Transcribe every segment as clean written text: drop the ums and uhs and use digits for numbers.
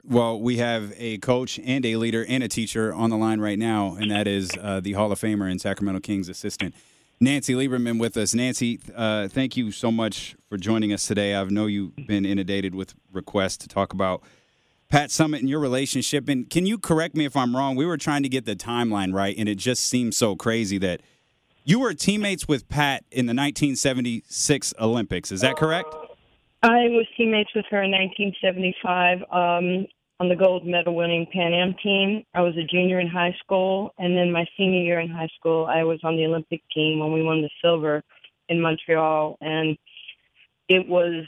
Well, we have a coach and a leader and a teacher on the line right now, and that is the Hall of Famer and Sacramento Kings assistant, Nancy Lieberman, with us. Nancy, thank you so much for joining us today. I know you've been inundated with requests to talk about Pat Summitt and your relationship. And can you correct me if I'm wrong? We were trying to get the timeline right, and it just seems so crazy that you were teammates with Pat in the 1976 Olympics. Is that correct? I was teammates with her in 1975 on the gold medal winning Pan Am team. I was a junior in high school, and then my senior year in high school, I was on the Olympic team when we won the silver in Montreal. And it was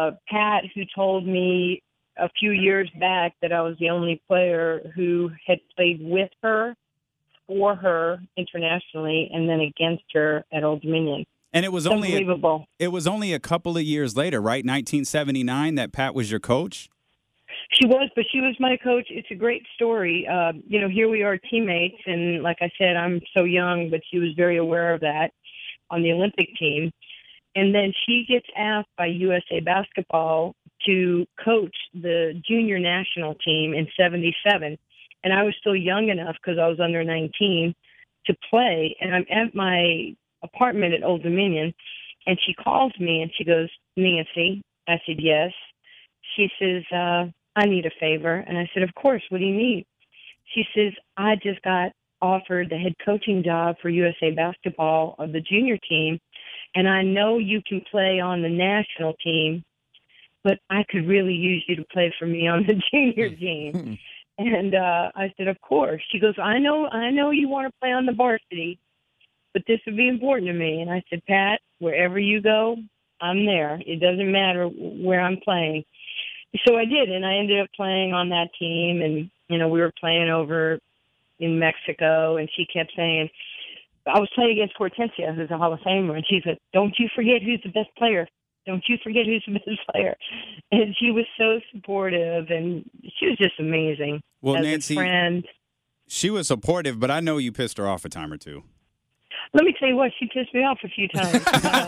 Pat who told me a few years back that I was the only player who had played with her, for her internationally, and then against her at Old Dominion. And it was unbelievable. It was only a couple of years later, right? 1979, that Pat was your coach? She was, but she was my coach. It's a great story. Here we are teammates, and like I said, I'm so young, but she was very aware of that on the Olympic team. And then she gets asked by USA Basketball to coach the junior national team in 77. And I was still young enough because I was under 19 to play. And I'm at my apartment at Old Dominion, and she calls me and she goes, "Nancy." I said, "Yes." She says, "I need a favor." And I said, "Of course, what do you need?" She says, "I just got offered the head coaching job for USA Basketball of the junior team, and I know you can play on the national team, but I could really use you to play for me on the junior team." And I said, "Of course." She goes, I know you want to play on the varsity, but this would be important to me." And I said, "Pat, wherever you go, I'm there. It doesn't matter where I'm playing." So I did, and I ended up playing on that team, and, we were playing over in Mexico, and she kept saying, I was playing against Hortensia, who's a Hall of Famer, and she said, "Don't you forget who's the best player. Don't you forget who's the best player." And she was so supportive, and she was just amazing. Well, as Nancy, a friend. She was supportive, but I know you pissed her off a time or two. Let me tell you what, she pissed me off a few times.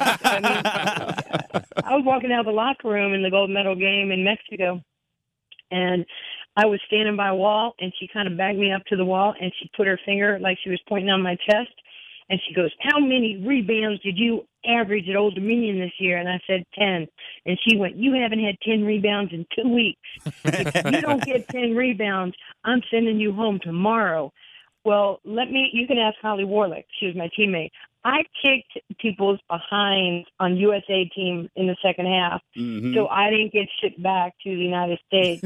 I was walking out of the locker room in the gold medal game in Mexico, and I was standing by a wall, and she kind of backed me up to the wall, and she put her finger like she was pointing on my chest, and she goes, "How many rebounds did you average at Old Dominion this year?" And I said, 10. And she went, "You haven't had 10 rebounds in 2 weeks. If you don't get 10 rebounds, I'm sending you home tomorrow." Well, you can ask Holly Warlick. She was my teammate. I kicked people's behinds on USA team in the second half, so I didn't get shipped back to the United States.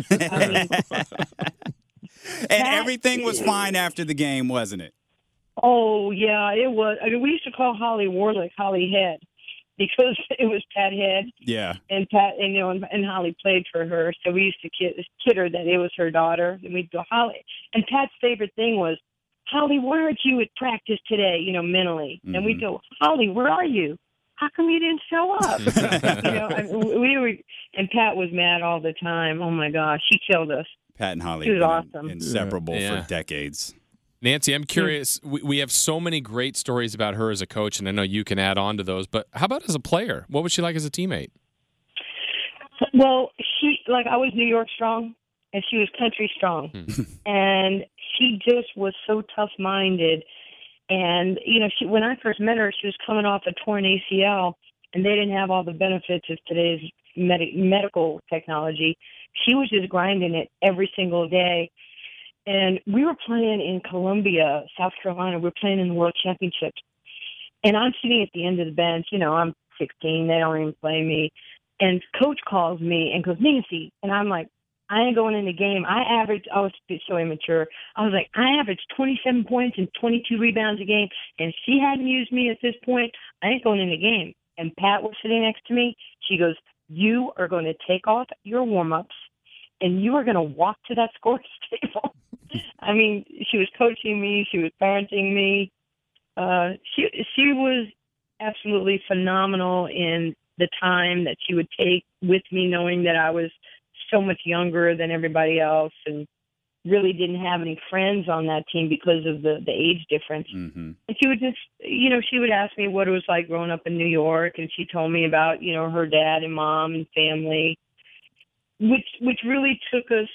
And everything was fine after the game, wasn't it? Oh, yeah, it was. We used to call Holly Warlick Holly Head because it was Pat Head. Yeah. And Pat, and Holly played for her, so we used to kid her that it was her daughter. And we'd go, "Holly." And Pat's favorite thing was, "Holly, where aren't you at practice today?" Mentally. And we'd go, "Holly, where are you? How come you didn't show up?" and Pat was mad all the time. Oh my gosh, she killed us. Pat and Holly, she was awesome, inseparable for decades. Nancy, I'm curious. We have so many great stories about her as a coach, and I know you can add on to those. But how about as a player? What was she like as a teammate? Well, I was New York strong, and she was country strong, and she just was so tough-minded. And when I first met her, she was coming off a torn ACL, and they didn't have all the benefits of today's medical technology. She was just grinding it every single day. And we were playing in Columbia, South Carolina. We were playing in the World Championships. And I'm sitting at the end of the bench. I'm 16. They don't even play me. And coach calls me and goes, "Nancy." And I'm like, "I ain't going in the game." I was so immature. I was like, "I averaged 27 points and 22 rebounds a game. And if she hadn't used me at this point, I ain't going in the game." And Pat was sitting next to me. She goes, "You are going to take off your warm-ups, and you are going to walk to that scores table." I mean, she was coaching me. She was parenting me. She was absolutely phenomenal in the time that she would take with me, knowing that I was so much younger than everybody else and really didn't have any friends on that team because of the age difference. And she would just, she would ask me what it was like growing up in New York, and she told me about, her dad and mom and family, which really took us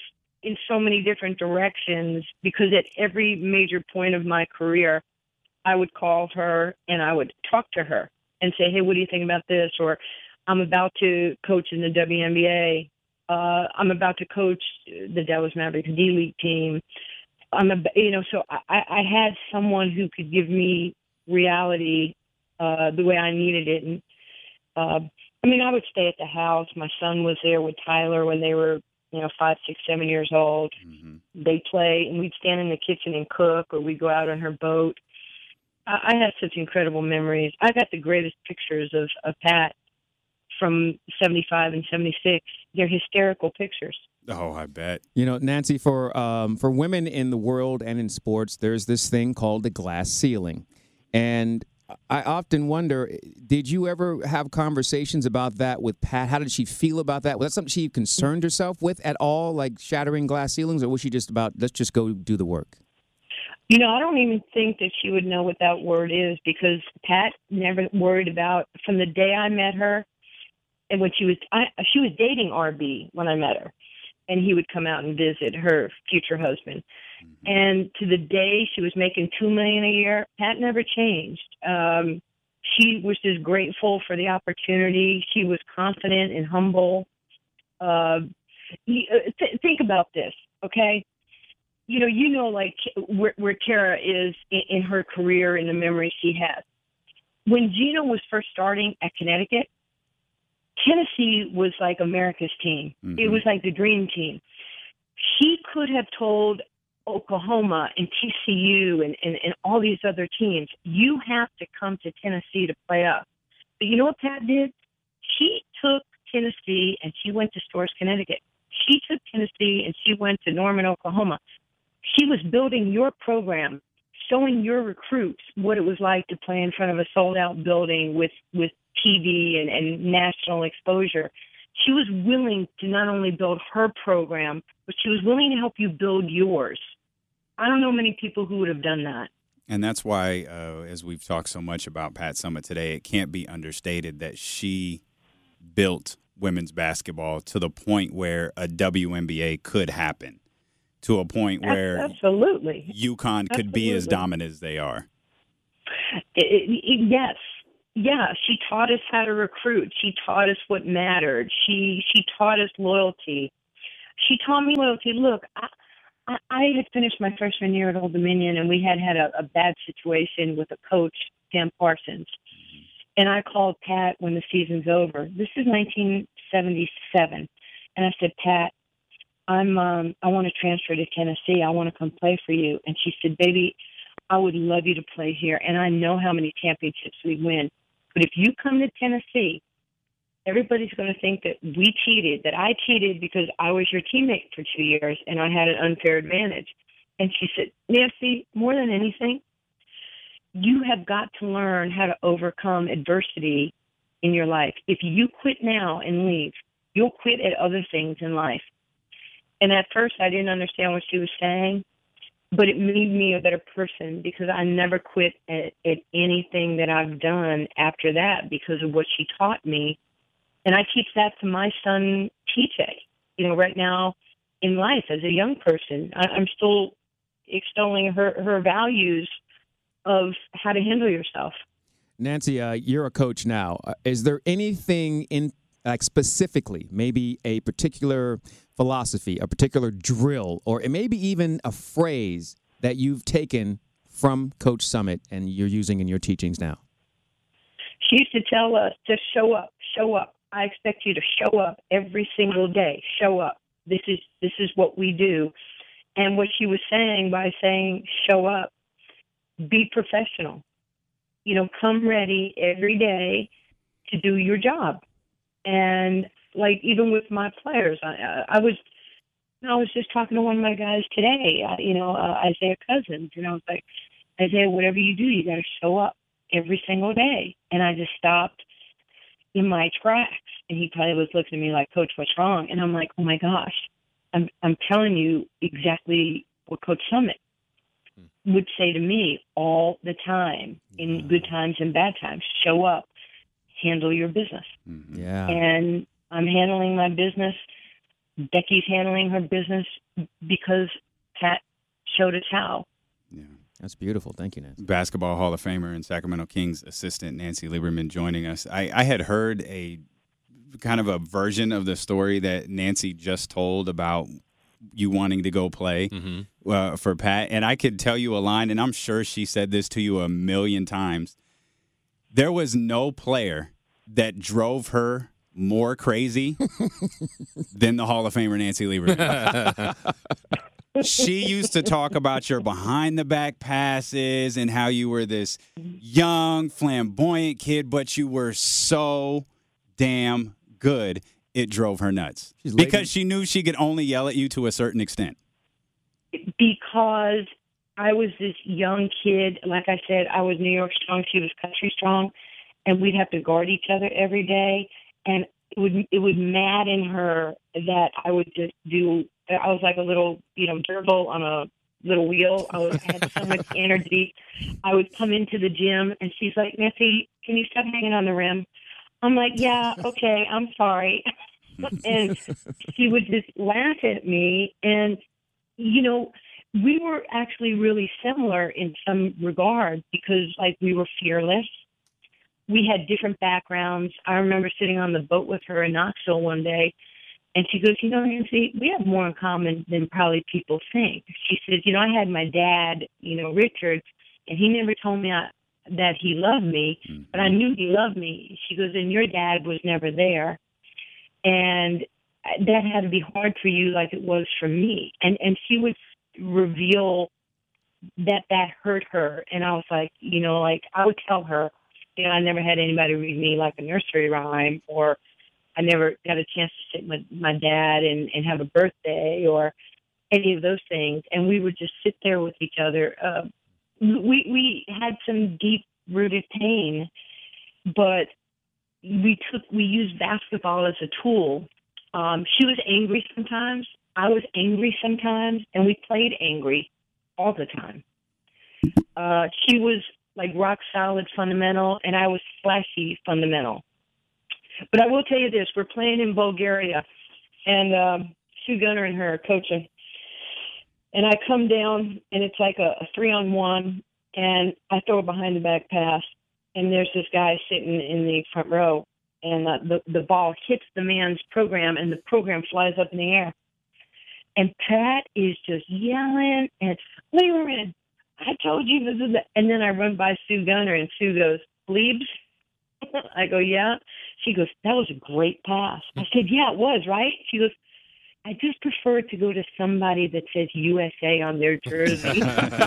in so many different directions because at every major point of my career, I would call her and I would talk to her and say, hey, what do you think about this? Or I'm about to coach in the WNBA. I'm about to coach the Dallas Mavericks D-League team. So I had someone who could give me reality the way I needed it. And I would stay at the house. My son was there with Tyler when they were, 5, 6, 7 years old. Mm-hmm. They'd play, and we'd stand in the kitchen and cook, or we'd go out on her boat. I have such incredible memories. I got the greatest pictures of Pat from 75 and 76. They're hysterical pictures. Oh, I bet. Nancy, for women in the world and in sports, there's this thing called the glass ceiling. And I often wonder, did you ever have conversations about that with Pat? How did she feel about that? Was that something she concerned herself with at all, like shattering glass ceilings, or was she just about, let's just go do the work? I don't even think that she would know what that word is because Pat never worried about, from the day I met her, and when she was dating RB when I met her, and he would come out and visit her future husband. Mm-hmm. And to the day she was making $2 million a year, Pat never changed. She was just grateful for the opportunity. She was confident and humble. Think about this, okay? Like where Tara is in her career and the memories she has. When Gina was first starting at Connecticut, Tennessee was like America's team. Mm-hmm. It was like the dream team. She could have told Oklahoma and TCU and all these other teams, you have to come to Tennessee to play up. But you know what Pat did? She took Tennessee and she went to Storrs, Connecticut. She took Tennessee and she went to Norman, Oklahoma. She was building your program, showing your recruits what it was like to play in front of a sold-out building with TV and national exposure. She was willing to not only build her program, but she was willing to help you build yours. I don't know many people who would have done that. And that's why, as we've talked so much about Pat Summitt today, it can't be understated that she built women's basketball to the point where a WNBA could happen, to a point where absolutely UConn could be as dominant as they are. Yes. Yeah, she taught us how to recruit. She taught us what mattered. She taught us loyalty. She taught me loyalty. Look, I had finished my freshman year at Old Dominion, and we had a bad situation with a coach, Sam Parsons. And I called Pat when the season's over. This is 1977. And I said, Pat, I want to transfer to Tennessee. I want to come play for you. And she said, baby, I would love you to play here. And I know how many championships we win. But if you come to Tennessee, everybody's going to think that we cheated, that I cheated because I was your teammate for 2 years and I had an unfair advantage. And she said, Nancy, more than anything, you have got to learn how to overcome adversity in your life. If you quit now and leave, you'll quit at other things in life. And at first I didn't understand what she was saying, but it made me a better person because I never quit at anything that I've done after that because of what she taught me. And I teach that to my son, TJ, right now in life as a young person. I'm still extolling her values of how to handle yourself. Nancy, you're a coach now. Is there anything specifically, maybe a particular philosophy, a particular drill, or maybe even a phrase that you've taken from Coach Summitt and you're using in your teachings now? She used to tell us to show up, show up. I expect you to show up every single day. Show up. This is what we do. And what she was saying by saying show up, be professional. Come ready every day to do your job. And like even with my players, I was just talking to one of my guys today, Isaiah Cousins, and I was like, Isaiah, whatever you do, you got to show up every single day. And I just stopped in my tracks, and he probably was looking at me like, Coach, what's wrong? And I'm like, oh my gosh, I'm telling you exactly what Coach Summitt would say to me all the time, in good times and bad times. Show up, handle your business. Yeah. And I'm handling my business Becky's handling her business because Pat showed us how. Yeah. That's beautiful. Thank you, Nancy. Basketball Hall of Famer and Sacramento Kings assistant Nancy Lieberman joining us. I had heard a kind of a version of the story that Nancy just told about you wanting to go play for Pat. And I could tell you a line, and I'm sure she said this to you a million times. There was no player that drove her more crazy than the Hall of Famer Nancy Lieberman. She used to talk about your behind-the-back passes and how you were this young, flamboyant kid, but you were so damn good, it drove her nuts. Because she knew she could only yell at you to a certain extent. Because I was this young kid. Like I said, I was New York strong. She was country strong. And we'd have to guard each other every day. And it would madden her that I would just I was like a little, gerbil on a little wheel. I had so much energy. I would come into the gym, and she's like, Nancy, can you stop hanging on the rim? I'm like, yeah, okay, I'm sorry. And she would just laugh at me. And, we were actually really similar in some regard because, we were fearless. We had different backgrounds. I remember sitting on the boat with her in Knoxville one day, and she goes, Nancy, we have more in common than probably people think. She says, I had my dad, Richard, and he never told me that he loved me, but I knew he loved me. She goes, and your dad was never there. And that had to be hard for you like it was for me. And she would reveal that hurt her. And I was like, I would tell her, I never had anybody read me like a nursery rhyme, or I never got a chance to sit with my dad and have a birthday or any of those things. And we would just sit there with each other. We had some deep-rooted pain, but we used basketball as a tool. She was angry sometimes. I was angry sometimes, and we played angry all the time. She was like rock solid fundamental, and I was flashy fundamental. But I will tell you this, we're playing in Bulgaria, and Sue Gunner and her are coaching. And I come down, and it's like a 3-on-1, and I throw a behind-the-back pass, and there's this guy sitting in the front row, and the ball hits the man's program, and the program flies up in the air. And Pat is just yelling, and Lieberman, I told you this is the... And then I run by Sue Gunner, and Sue goes, Liebs? I go, yeah. She goes, that was a great pass. I said, yeah, it was, right? She goes, I just prefer to go to somebody that says USA on their jersey.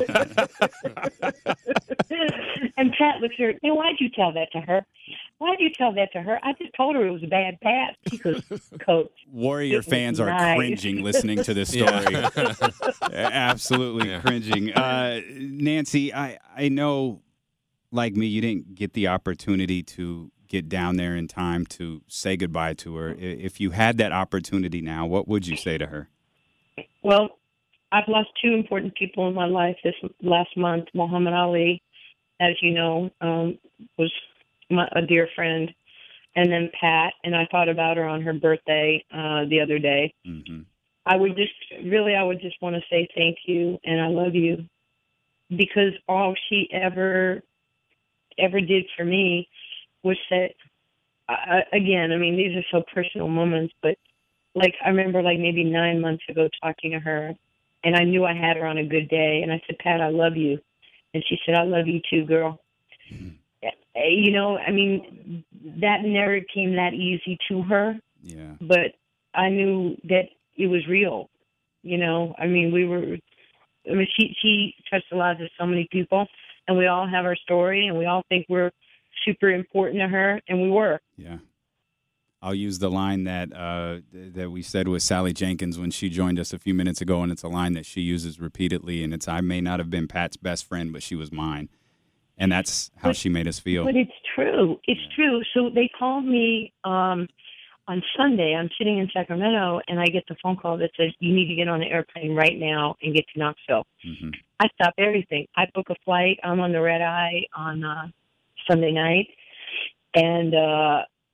And Pat looks at her, hey, why'd you tell that to her? Why'd you tell that to her? I just told her it was a bad pass. She goes, Coach. Warrior fans are cringing listening to this story. Absolutely cringing. Nancy, I know, like me, you didn't get the opportunity to get down there in time to say goodbye to her. If you had that opportunity now, what would you say to her? Well, I've lost two important people in my life this last month. Muhammad Ali, as you know, was a dear friend, and then Pat, and I thought about her on her birthday the other day. Mm-hmm. I would just want to say thank you, and I love you, because all she ever did for me was that, again, I mean, these are so personal moments, but I remember maybe 9 months ago talking to her, and I knew I had her on a good day, and I said, Pat, I love you. And she said, I love you too, girl. Mm-hmm. I mean, that never came that easy to her. Yeah. But I knew that it was real. I mean, she touched the lives of so many people, and we all have our story, and we all think we're super important to her, and we were. Yeah. I'll use the line that we said with Sally Jenkins when she joined us a few minutes ago, and it's a line that she uses repeatedly, and it's, I may not have been Pat's best friend, but she was mine. And that's how she made us feel. But it's true. It's true. So they called me on Sunday. I'm sitting in Sacramento, and I get the phone call that says, you need to get on the airplane right now and get to Knoxville. Mm-hmm. I stop everything. I book a flight. I'm on the red eye on Sunday night. And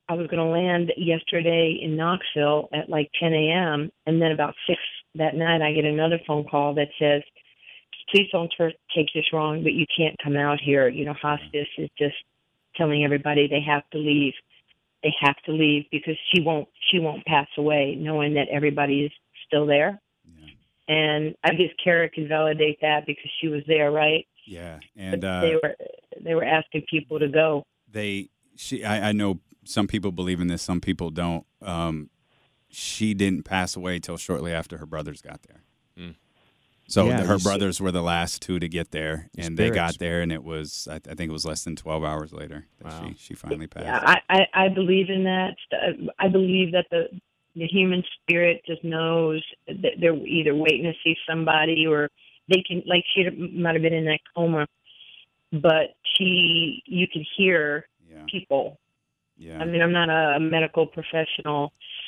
I was going to land yesterday in Knoxville at like 10 a.m. And then about 6 that night, I get another phone call that says, please don't take this wrong, but you can't come out here. You know, hospice is just telling everybody they have to leave. They have to leave because she won't pass away, knowing that everybody is still there. Yeah. And I guess Kara can validate that because she was there, right? Yeah, and they were asking people to go. I know some people believe in this, some people don't. She didn't pass away till shortly after her brothers got there. Mm. So her brothers were the last two to get there, and they got there, and it was I think it was less than 12 hours later that she finally passed. Yeah, I believe in that. I believe that the human spirit just knows that they're either waiting to see somebody or they can, like she might have been in that coma, but you could hear people. Yeah. I mean, I'm not a medical professional,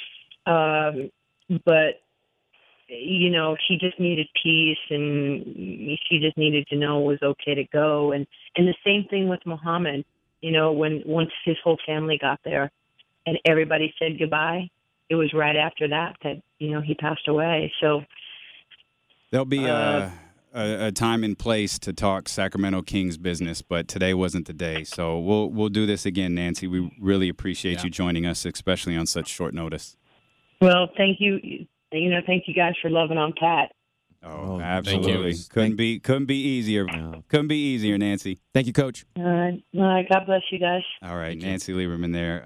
but you know, she just needed peace, and she just needed to know it was okay to go. And the same thing with Muhammad. You know, once his whole family got there, and everybody said goodbye, it was right after that you know he passed away. So there'll be a time and place to talk Sacramento Kings business, but today wasn't the day. So we'll do this again, Nancy. We really appreciate you joining us, especially on such short notice. Well, thank you. You know, thank you guys for loving on Pat. Oh, absolutely. Couldn't be easier. No. Couldn't be easier, Nancy. Thank you, Coach. God bless you guys. All right, Nancy Lieberman there.